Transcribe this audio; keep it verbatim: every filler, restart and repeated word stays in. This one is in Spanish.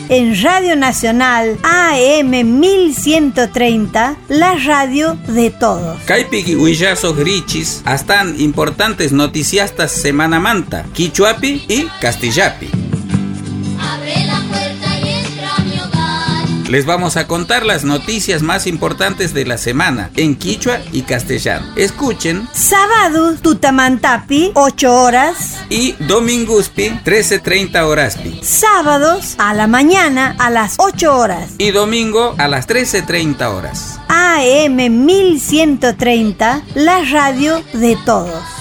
en Radio Nacional A M mil ciento treinta, la radio de todos. Kaypiki Huillazo Grichis, hasta importantes noticiastas semana manta, quichuapi y castillapi. Abre la puerta y entra a mi hogar. Les vamos a contar las noticias más importantes de la semana en quichua y castellano. Escuchen. Sábado, Tutamantapi, ocho horas. Y Dominguspi, trece treinta horaspi. Sábados a la mañana a las ocho horas. Y domingo a las trece treinta horas. A M mil ciento treinta, la radio de todos.